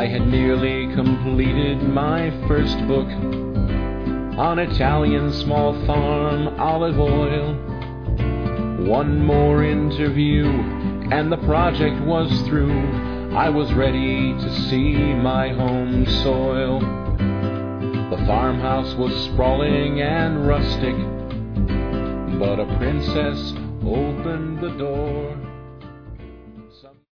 I had nearly completed my first book on Italian small farm olive oil. One more interview and the project was through. I was ready to see my home soil. The farmhouse was sprawling and rustic, but a princess opened the door.